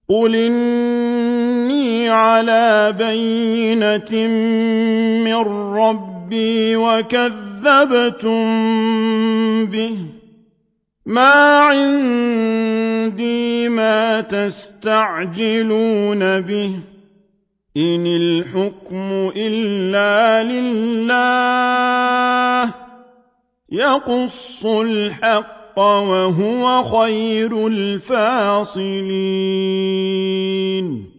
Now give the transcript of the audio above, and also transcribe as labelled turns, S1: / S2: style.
S1: قُلْ إِنِّي عَلَىٰ بَيِّنَةٍ مِّن رَّبِّي وَكَذَّبْتُم بِهِ ۚ مَا عِندِي مَا تَسْتَعْجِلُونَ بِهِ ۚ إِنِ الْحُكْمُ إِلَّا لِلَّهِ ۖ يَقُصُّ الْحَقَّ ۖ وَهُوَ خَيْرُ الْفَاصِلِينَ